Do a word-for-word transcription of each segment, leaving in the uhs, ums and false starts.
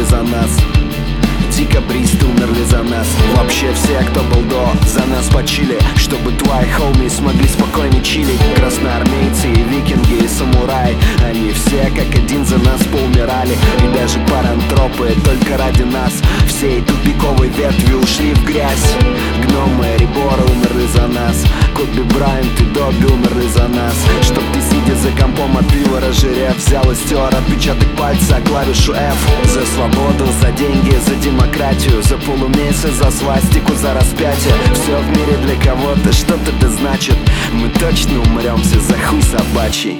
умерли за нас. Декабристы умерли за нас. Вообще все, кто был до, за нас почили, чтобы твои хоуми смогли спокойно чилить. Красноармейцы и викинги и самураи, они все как один за нас поумирали. И даже парантропы только ради нас всей тупиковой ветви ушли в грязь. Гномы и реборы умерли за нас. Коби Брайант и Добби умерли за нас. Чтоб ты, сидя за компом от пива разжирев, взял и стер отпечаток пальца, клавишу F. За свободу, за деньги, за демократию, за полумесяц, за свастику, за распятие. Все в мире для кого-то что-то да значит. Мы точно умрем все за хуй собачий.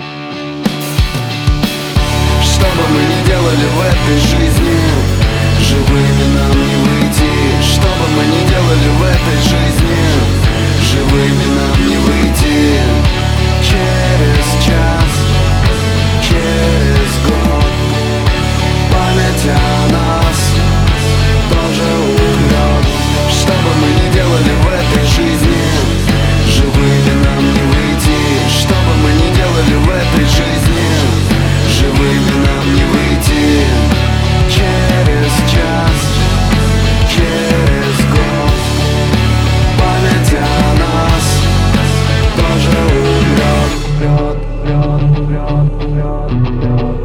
Что бы мы ни делали в этой жизни, живыми нам не выйти. Что бы мы ни делали в этой жизни, живыми нам не выйти. Через час, через год память о нас тоже умрет. Что бы мы ни делали в этой жизни, живыми нам не выйти. Что бы мы ни делали в этой жизни, живыми нам не выйти. Через час, через год память о нас тоже умрет. Умрет, умрет, умрет, умрет, умрет.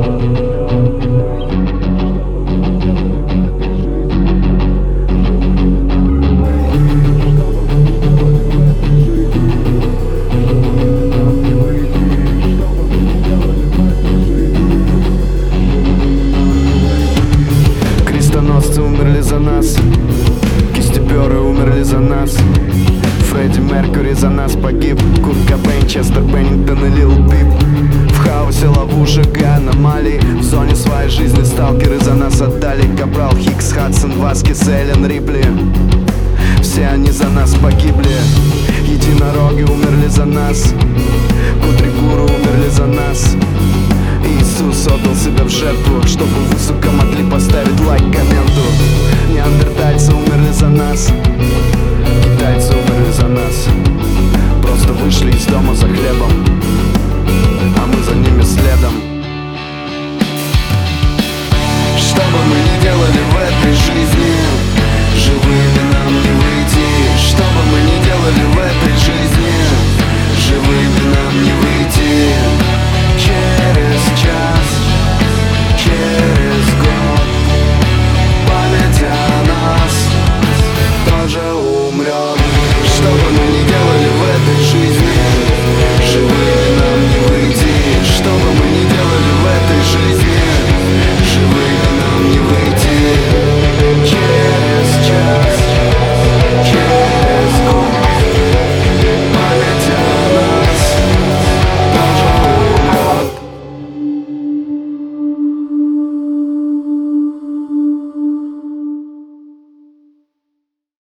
Крестоносцы умерли за нас, кистеперы умерли за нас. Фредди Меркьюри за нас погиб. Курт Кобейн, Честер Беннингтон и Лил Пип. В хаосе ловушек и аномалий, в зоне своей жизни сталкеры за нас отдали. Капрал, Хикс, Хадсон, Васкис, Эллен, Рипли. Все они за нас погибли. Единороги умерли за нас. Кудригуру умерли за нас. Иисус отдал себя в жертву, чтобы высоко могли поставить лайк комменту. Неандертальцы умерли за нас. Китайцы умерли за нас. Просто вышли из дома за хлебом, а мы за ними следом.